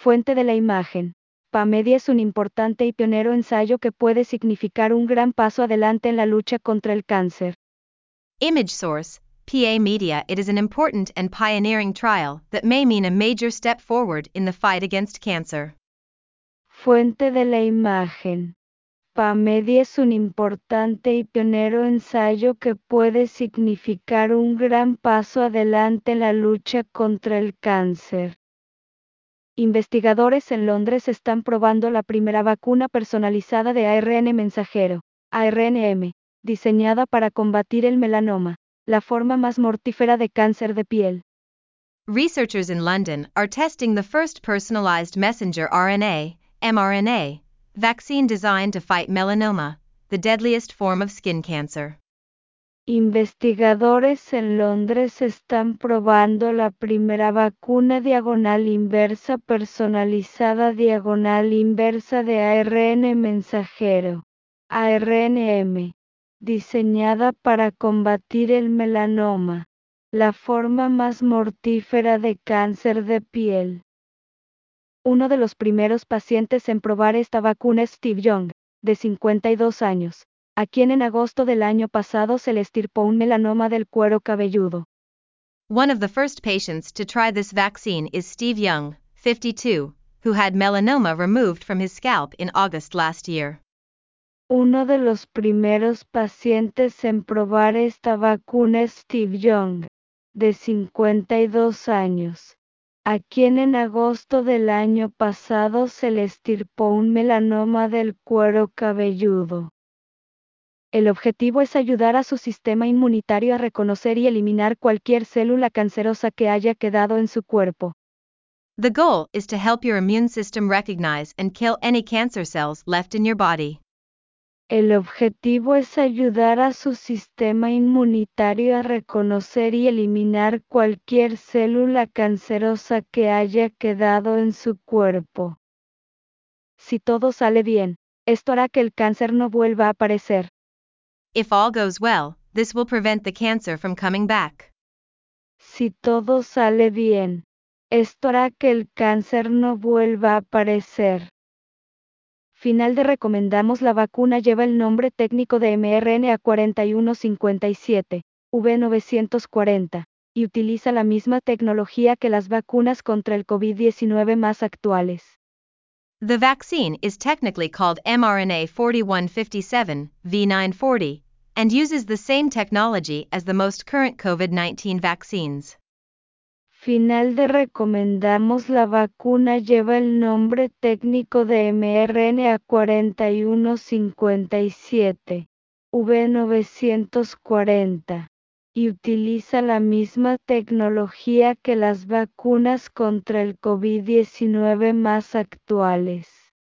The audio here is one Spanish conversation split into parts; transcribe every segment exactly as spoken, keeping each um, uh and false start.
Fuente de la imagen. PaMedia es un importante y pionero ensayo que puede significar un gran paso adelante en la lucha contra el cáncer. Image source, PaMedia. It is an important and pioneering trial that may mean a major step forward in the fight against cancer. Fuente de la imagen. PaMedia es un importante y pionero ensayo que puede significar un gran paso adelante en la lucha contra el cáncer. Investigadores en Londres están probando la primera vacuna personalizada de A R N mensajero, A R N M, diseñada para combatir el melanoma, la forma más mortífera de cáncer de piel. Researchers in London are testing the first personalized messenger R N A, mRNA, vaccine designed to fight melanoma, the deadliest form of skin cancer. Investigadores en Londres están probando la primera vacuna diagonal inversa personalizada diagonal inversa de A R N mensajero, A R N M, diseñada para combatir el melanoma, la forma más mortífera de cáncer de piel. Uno de los primeros pacientes en probar esta vacuna es Steve Young, de cincuenta y dos años, a quien en agosto del año pasado se le extirpó un melanoma del cuero cabelludo. One of the first patients to try this vaccine is Steve Young, fifty-two, who had melanoma removed from his scalp in August last year. Uno de los primeros pacientes en probar esta vacuna es Steve Young, de cincuenta y dos años, a quien en agosto del año pasado se le extirpó un melanoma del cuero cabelludo. El objetivo es ayudar a su sistema inmunitario a reconocer y eliminar cualquier célula cancerosa que haya quedado en su cuerpo. The goal is to help your immune system recognize and kill any cancer cells left in your body. El objetivo es ayudar a su sistema inmunitario a reconocer y eliminar cualquier célula cancerosa que haya quedado en su cuerpo. Si todo sale bien, esto hará que el cáncer no vuelva a aparecer. If all goes well, this will prevent the cancer from coming back. Si todo sale bien, esto hará que el cáncer no vuelva a aparecer. Final de recomendamos la vacuna lleva el nombre técnico de M R N A cuatro uno cinco siete, V novecientos cuarenta, y utiliza la misma tecnología que las vacunas contra el COVID diecinueve más actuales. The vaccine is technically called mRNA forty-one fifty-seven, V nine forty, and uses the same technology as the most current COVID nineteen vaccines. Final de recomendamos la vacuna lleva el nombre técnico de M R N A cuatro uno cinco siete, V novecientos cuarenta, y utiliza la misma tecnología que las vacunas contra el COVID diecinueve más actuales.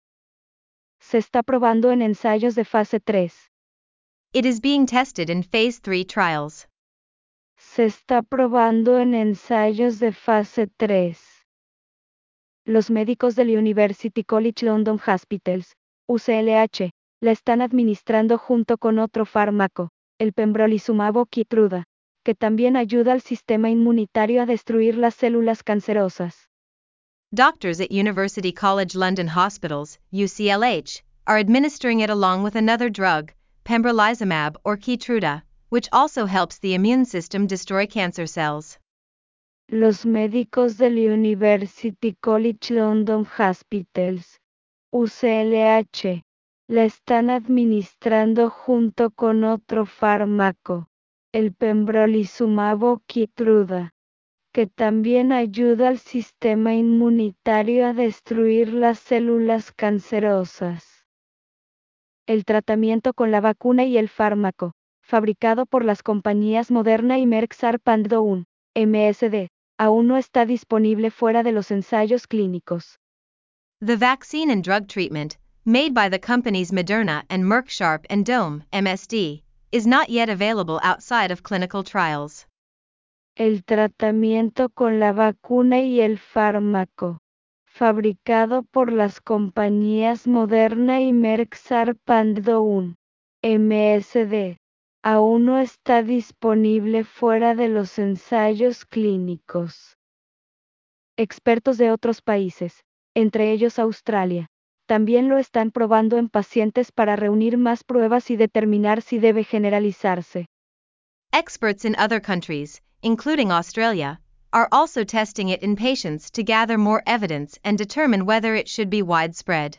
Se está probando en ensayos de fase tres. It is being tested in phase three trials. Se está probando en ensayos de fase tres. Los médicos del University College London Hospitals, U C L H, la están administrando junto con otro fármaco, el pembrolizumab o Keytruda, que también ayuda al sistema inmunitario a destruir las células cancerosas. Doctors at University College London Hospitals, U C L H, are administering it along with another drug, pembrolizumab or Keytruda, which also helps the immune system destroy cancer cells. Los médicos del University College London Hospitals, U C L H, la están administrando junto con otro fármaco, el pembrolizumab o Keytruda, que también ayuda al sistema inmunitario a destruir las células cancerosas. El tratamiento con la vacuna y el fármaco, fabricado por las compañías Moderna y Merck SARS-CoV dos, M S D, aún no está disponible fuera de los ensayos clínicos. The vaccine and drug treatment, made by the companies Moderna and Merck Sharp and Dome, M S D, is not yet available outside of clinical trials. El tratamiento con la vacuna y el fármaco, fabricado por las compañías Moderna y Merck SARS-CoV dos, M S D, aún no está disponible fuera de los ensayos clínicos. Expertos de otros países, entre ellos Australia. También lo están probando en pacientes para reunir más pruebas y determinar si debe generalizarse. Experts in other countries, including Australia, are also testing it in patients to gather more evidence and determine whether it should be widespread.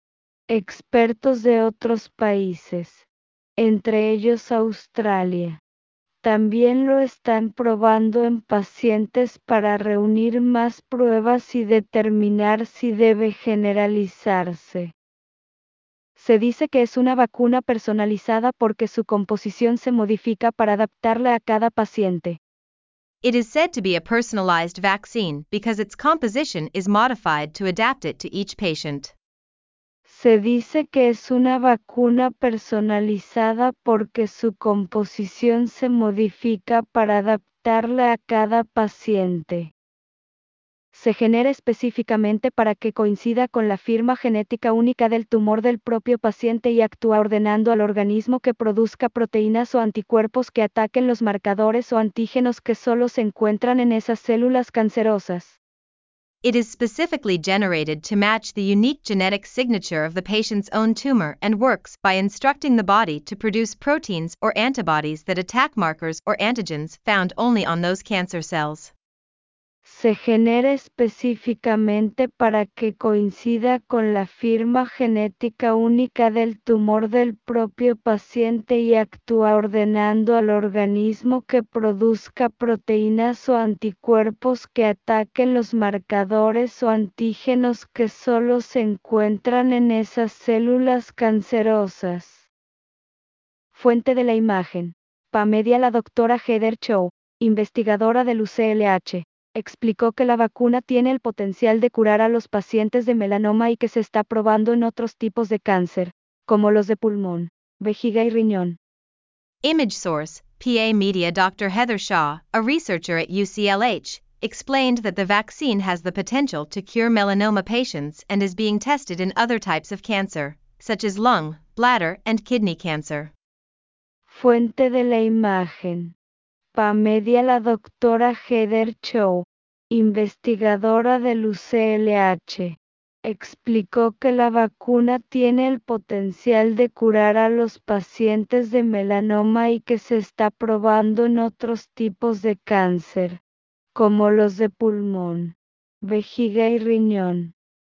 Expertos de otros países, entre ellos Australia, también lo están probando en pacientes para reunir más pruebas y determinar si debe generalizarse. Se dice que es una vacuna personalizada porque su composición se modifica para adaptarla a cada paciente. It is said to be a personalized vaccine because its composition is modified to adapt it to each patient. Se dice que es una vacuna personalizada porque su composición se modifica para adaptarla a cada paciente. Se genera específicamente para que coincida con la firma genética única del tumor del propio paciente y actúa ordenando al organismo que produzca proteínas o anticuerpos que ataquen los marcadores o antígenos que solo se encuentran en esas células cancerosas. It is specifically generated to match the unique genetic signature of the patient's own tumor and works by instructing the body to produce proteins or antibodies that attack markers or antigens found only on those cancer cells. Se genera específicamente para que coincida con la firma genética única del tumor del propio paciente y actúa ordenando al organismo que produzca proteínas o anticuerpos que ataquen los marcadores o antígenos que solo se encuentran en esas células cancerosas. Fuente de la imagen. PAMedia. La doctora Heather Chow, investigadora del U C L H. Explicó que la vacuna tiene el potencial de curar a los pacientes de melanoma y que se está probando en otros tipos de cáncer, como los de pulmón, vejiga y riñón. Image source, PAMedia. Doctor Heather Shaw, a researcher at U C L H, explained that the vaccine has the potential to cure melanoma patients and is being tested in other types of cancer, such as lung, bladder, and kidney cancer. Fuente de la imagen. PAMedia. La doctora Heather Chow, investigadora del U C L H, explicó que la vacuna tiene el potencial de curar a los pacientes de melanoma y que se está probando en otros tipos de cáncer, como los de pulmón, vejiga y riñón.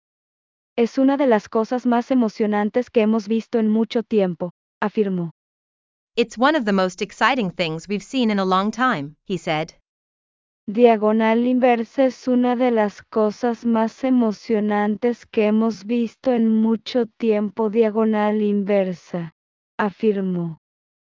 Es una de las cosas más emocionantes que hemos visto en mucho tiempo, afirmó. It's one of the most exciting things we've seen in a long time, he said. Diagonal inversa es una de las cosas más emocionantes que hemos visto en mucho tiempo. Diagonal inversa, afirmó.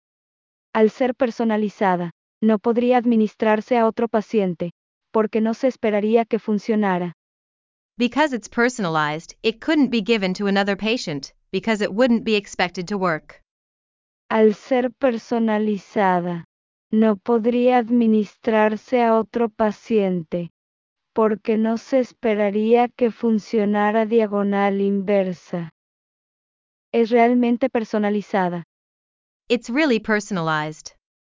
Al ser personalizada, no podría administrarse a otro paciente, porque no se esperaría que funcionara. Because it's personalized, it couldn't be given to another patient, because it wouldn't be expected to work. Al ser personalizada, no podría administrarse a otro paciente, porque no se esperaría que funcionara. Diagonal inversa. Es realmente personalizada. It's really personalized.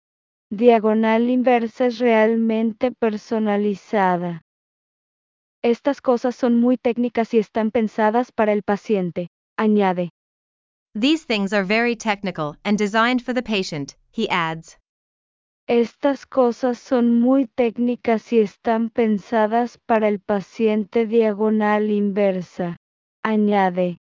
Diagonal inversa es realmente personalizada. Estas cosas son muy técnicas y están pensadas para el paciente, añade. These things are very technical and designed for the patient, he adds. Estas cosas son muy técnicas y están pensadas para el paciente. Diagonal inversa, añade.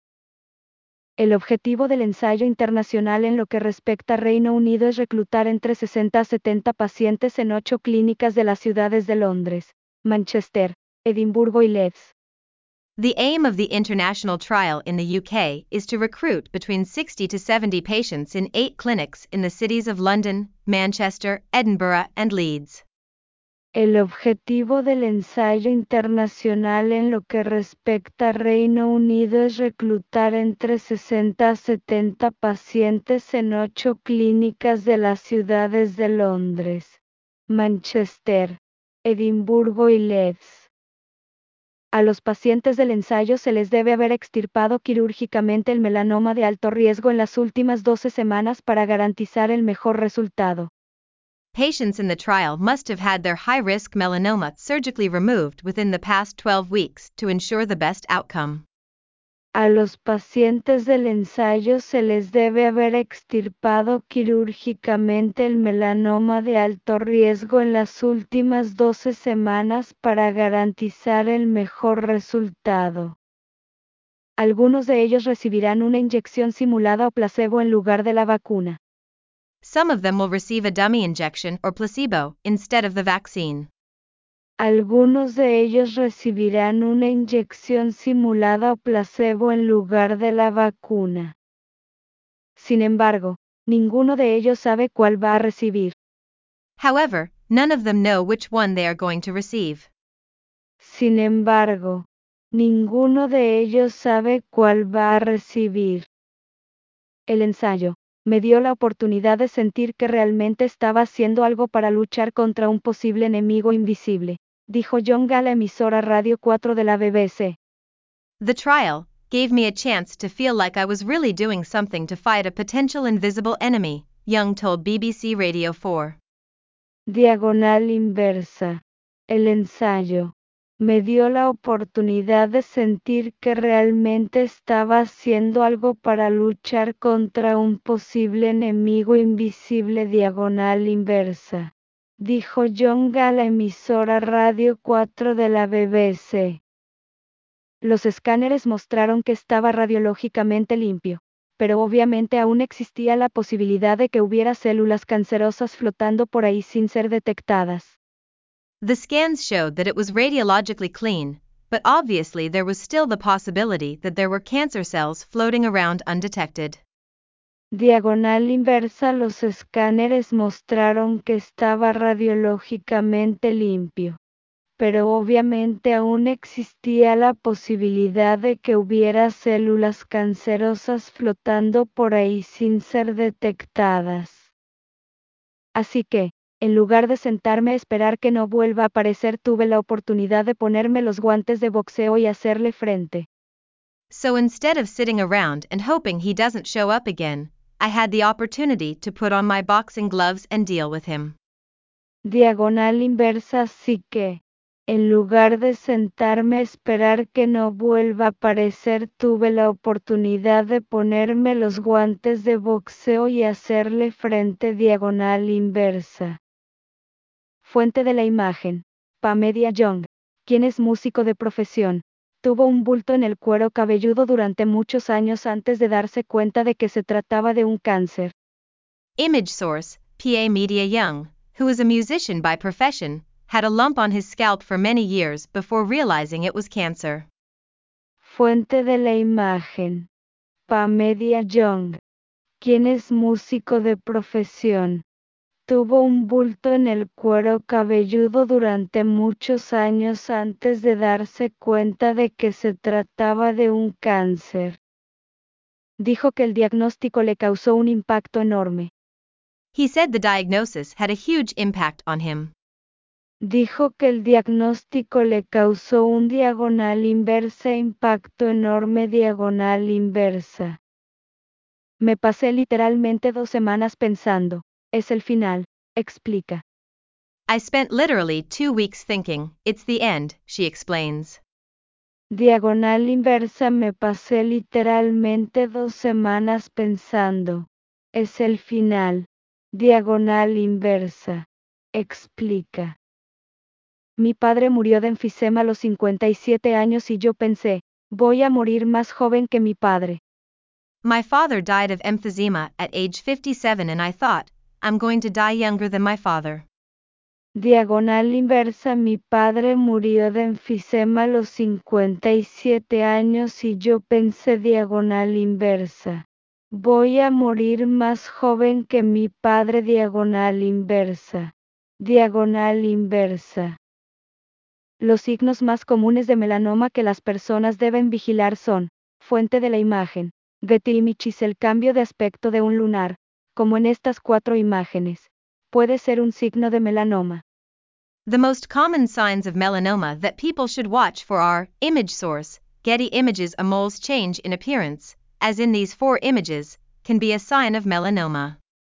El objetivo del ensayo internacional en lo que respecta a Reino Unido es reclutar entre sesenta a setenta pacientes en ocho clínicas de las ciudades de Londres, Manchester, Edimburgo y Leeds. The aim of the international trial in the U K is to recruit between sixty to seventy patients in eight clinics in the cities of London, Manchester, Edinburgh, and Leeds. El objetivo del ensayo internacional en lo que respecta a Reino Unido es reclutar entre sesenta a setenta pacientes en ocho clínicas de las ciudades de Londres, Manchester, Edimburgo y Leeds. A los pacientes del ensayo se les debe haber extirpado quirúrgicamente el melanoma de alto riesgo en las últimas doce semanas para garantizar el mejor resultado. Patients in the trial must have had their high-risk melanoma surgically removed within the past twelve weeks to ensure the best outcome. A los pacientes del ensayo se les debe haber extirpado quirúrgicamente el melanoma de alto riesgo en las últimas doce semanas para garantizar el mejor resultado. Algunos de ellos recibirán una inyección simulada o placebo en lugar de la vacuna. Some of them will receive a dummy injection or placebo instead of the vaccine. Algunos de ellos recibirán una inyección simulada o placebo en lugar de la vacuna. Sin embargo, ninguno de ellos sabe cuál va a recibir. However, none of them know which one they are going to receive. Sin embargo, ninguno de ellos sabe cuál va a recibir. El ensayo me dio la oportunidad de sentir que realmente estaba haciendo algo para luchar contra un posible enemigo invisible, dijo Young a la emisora Radio cuatro de la B B C. The trial gave me a chance to feel like I was really doing something to fight a potential invisible enemy, Young told B B C Radio four. Diagonal inversa. El ensayo me dio la oportunidad de sentir que realmente estaba haciendo algo para luchar contra un posible enemigo invisible. Diagonal inversa, dijo Young a la emisora Radio cuatro de la B B C. Los escáneres mostraron que estaba radiológicamente limpio, pero obviamente aún existía la posibilidad de que hubiera células cancerosas flotando por ahí sin ser detectadas. The scans showed that it was radiologically clean, but obviously there was still the possibility that there were cancer cells floating around undetected. Diagonal inversa. Los escáneres mostraron que estaba radiológicamente limpio, pero obviamente aún existía la posibilidad de que hubiera células cancerosas flotando por ahí sin ser detectadas. Así que, en lugar de sentarme a esperar que no vuelva a aparecer, tuve la oportunidad de ponerme los guantes de boxeo y hacerle frente. So instead of sitting around and hoping he doesn't show up again, I had the opportunity to put on my boxing gloves and deal with him. Diagonal inversa. Así que, en lugar de sentarme a esperar que no vuelva a aparecer, tuve la oportunidad de ponerme los guantes de boxeo y hacerle frente. Diagonal inversa. Fuente de la imagen: Pamela Young, quien es músico de profesión, tuvo un bulto en el cuero cabelludo durante muchos años antes de darse cuenta de que se trataba de un cáncer. Image source: Pamela Young, who is a musician by profession, had a lump on his scalp for many years before realizing it was cancer. Fuente de la imagen: Pamela Young, quien es músico de profesión, tuvo un bulto en el cuero cabelludo durante muchos años antes de darse cuenta de que se trataba de un cáncer. Dijo que el diagnóstico le causó un impacto enorme. He said the diagnosis had a huge impact on him. Dijo que el diagnóstico le causó un diagonal inversa impacto enorme. Diagonal inversa. Me pasé literalmente dos semanas pensando, es el final, explica. I spent literally two weeks thinking, it's the end, she explains. Diagonal inversa. Me pasé literalmente dos semanas pensando, es el final. Diagonal inversa. Explica. Mi padre murió de enfisema a los cincuenta y siete años y yo pensé, voy a morir más joven que mi padre. My father died of emphysema at age fifty-seven and I thought, I'm going to die younger than my father. Diagonal inversa. Mi padre murió de enfisema a los cincuenta y siete años y yo pensé. Diagonal inversa. Voy a morir más joven que mi padre. Diagonal inversa. Diagonal inversa. Los signos más comunes de melanoma que las personas deben vigilar son: fuente de la imagen, Getty Images. El cambio de aspecto de un lunar, como en estas cuatro imágenes, puede ser un signo de melanoma. The most common signs of melanoma that people should watch for are: image source, Getty Images. A mole's change in appearance, as in these four images, can be a sign of melanoma.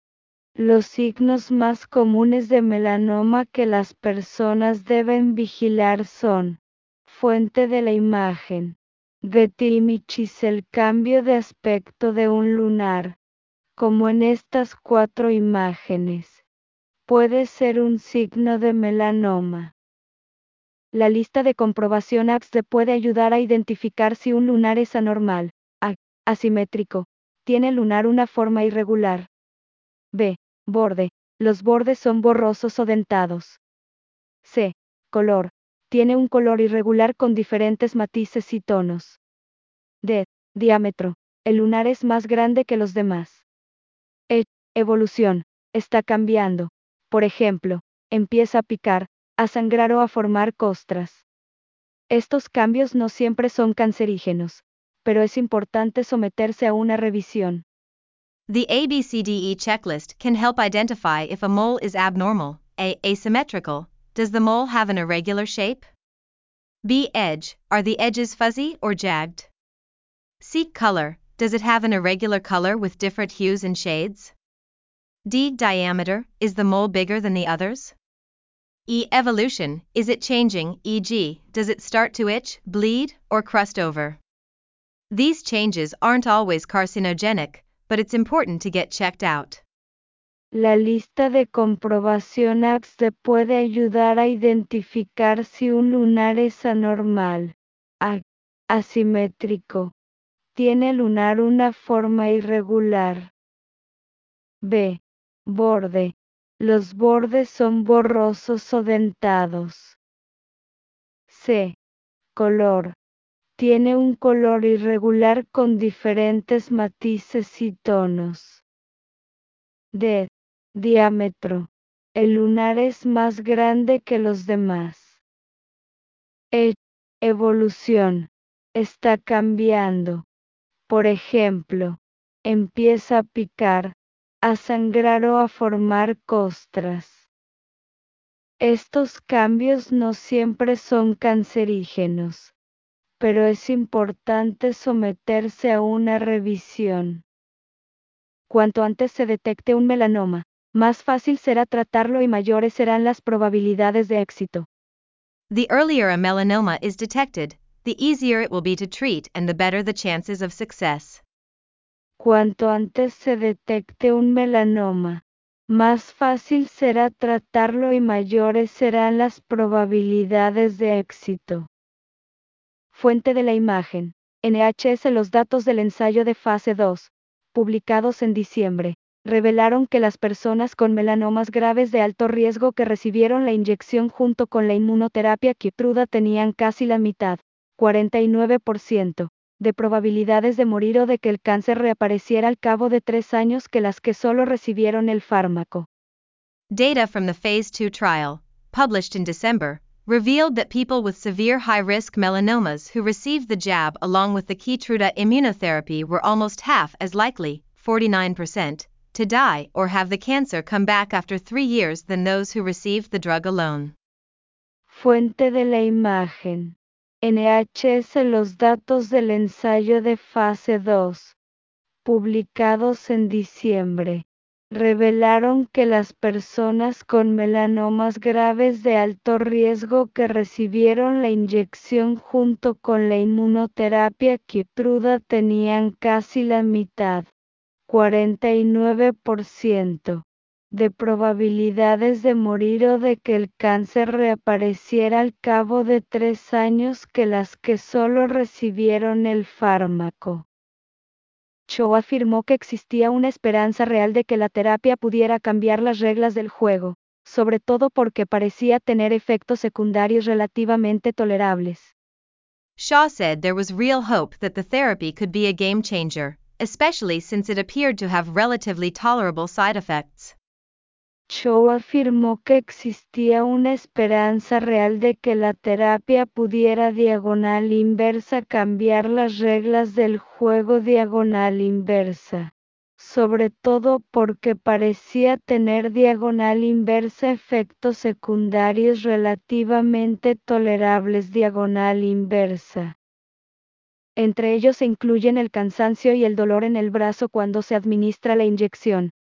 Los signos más comunes de melanoma que las personas deben vigilar son: fuente de la imagen. Getimichis, el cambio de aspecto de un lunar, como en estas cuatro imágenes, puede ser un signo de melanoma. La lista de comprobación A X D puede ayudar a identificar si un lunar es anormal. A. Asimétrico. Tiene el lunar una forma irregular. B. Borde. Los bordes son borrosos o dentados. C. Color. Tiene un color irregular con diferentes matices y tonos. D. Diámetro. El lunar es más grande que los demás. E. Evolución. Está cambiando. Por ejemplo, empieza a picar, a sangrar o a formar costras. Estos cambios no siempre son cancerígenos, pero es importante someterse a una revisión. The A B C D E checklist can help identify if a mole is abnormal. A. Asymmetrical. Does the mole have an irregular shape? B. Edge. Are the edges fuzzy or jagged? C. Color. Does it have an irregular color with different hues and shades? D. Diameter. Is the mole bigger than the others? E. Evolution. Is it changing, for example, does it start to itch, bleed, or crust over? These changes aren't always carcinogenic, but it's important to get checked out. La lista de comprobación A X D puede ayudar a identificar si un lunar es anormal. A. Asimétrico. Tiene el lunar una forma irregular. B. Borde. Los bordes son borrosos o dentados. C. Color. Tiene un color irregular con diferentes matices y tonos. D. Diámetro. El lunar es más grande que los demás. E. Evolución. Está cambiando. Por ejemplo, empieza a picar, a sangrar o a formar costras. Estos cambios no siempre son cancerígenos, pero es importante someterse a una revisión. Cuanto antes se detecte un melanoma, más fácil será tratarlo y mayores serán las probabilidades de éxito. The earlier a melanoma is detected, the easier it will be to treat and the better the chances of success. Cuanto antes se detecte un melanoma, más fácil será tratarlo y mayores serán las probabilidades de éxito. Fuente de la imagen. N H S. Los datos del ensayo de fase dos, publicados en diciembre, revelaron que las personas con melanomas graves de alto riesgo que recibieron la inyección junto con la inmunoterapia Keytruda tenían casi la mitad, cuarenta y nueve por ciento, de probabilidades de morir o de que el cáncer reapareciera al cabo de tres años que las que solo recibieron el fármaco. Data from the phase two trial, published in December, revealed that people with severe high-risk melanomas who received the jab along with the Keytruda immunotherapy were almost half as likely, forty-nine percent, to die or have the cancer come back after three years than those who received the drug alone. Fuente de la imagen. N H S. Los datos del ensayo de fase dos, publicados en diciembre, revelaron que las personas con melanomas graves de alto riesgo que recibieron la inyección junto con la inmunoterapia Keytruda tenían casi la mitad, cuarenta y nueve por ciento, de probabilidades de morir o de que el cáncer reapareciera al cabo de tres años que las que solo recibieron el fármaco. Cho afirmó que existía una esperanza real de que la terapia pudiera cambiar las reglas del juego, sobre todo porque parecía tener efectos secundarios relativamente tolerables. Shaw said there was real hope that the therapy could be a game changer, especially since it appeared to have relatively tolerable side effects. Cho afirmó que existía una esperanza real de que la terapia pudiera diagonal inversa cambiar las reglas del juego diagonal inversa, sobre todo porque parecía tener diagonal inversa efectos secundarios relativamente tolerables diagonal inversa. Entre ellos se incluyen el cansancio y el dolor en el brazo cuando se administra la inyección,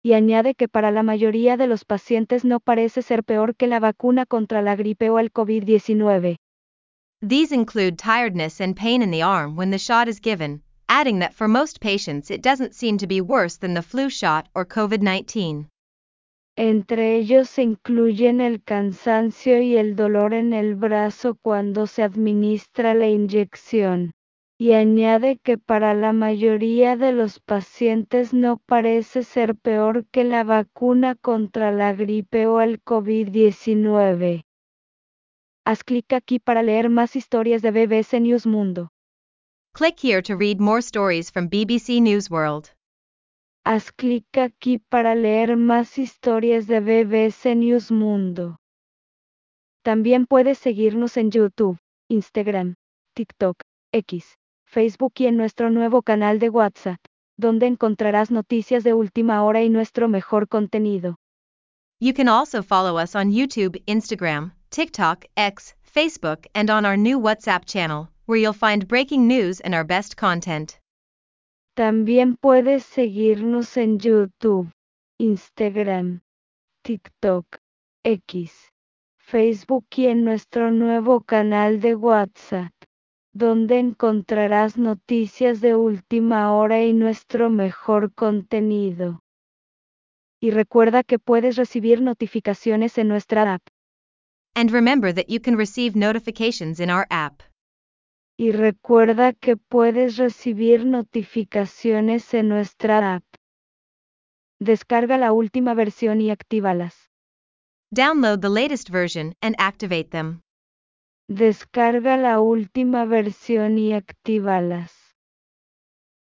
y añade que para la mayoría de los pacientes no parece ser peor que la vacuna contra la gripe o el COVID diecinueve. These include tiredness and pain in the arm when the shot is given, adding that for most patients it doesn't seem to be worse than the flu shot or COVID nineteen. Entre ellos se incluyen el cansancio y el dolor en el brazo cuando se administra la inyección, y añade que para la mayoría de los pacientes no parece ser peor que la vacuna contra la gripe o el COVID diecinueve. Haz clic aquí para leer más historias de B B C News Mundo. Click here to read more stories from B B C News World. Haz clic aquí para leer más historias de B B C News Mundo. También puedes seguirnos en YouTube, Instagram, TikTok, X, Facebook y en nuestro nuevo canal de WhatsApp, donde encontrarás noticias de última hora y nuestro mejor contenido. You can also follow us on YouTube, Instagram, TikTok, X, Facebook, and on our new WhatsApp channel, where you'll find breaking news and our best content. También puedes seguirnos en YouTube, Instagram, TikTok, X, Facebook y en nuestro nuevo canal de WhatsApp, donde encontrarás noticias de última hora y nuestro mejor contenido. Y recuerda que puedes recibir notificaciones en nuestra app. And remember that you can receive notifications in our app. Y recuerda que puedes recibir notificaciones en nuestra app. Descarga la última versión y actívalas. Download the latest version and activate them. Descarga la última versión y actívalas.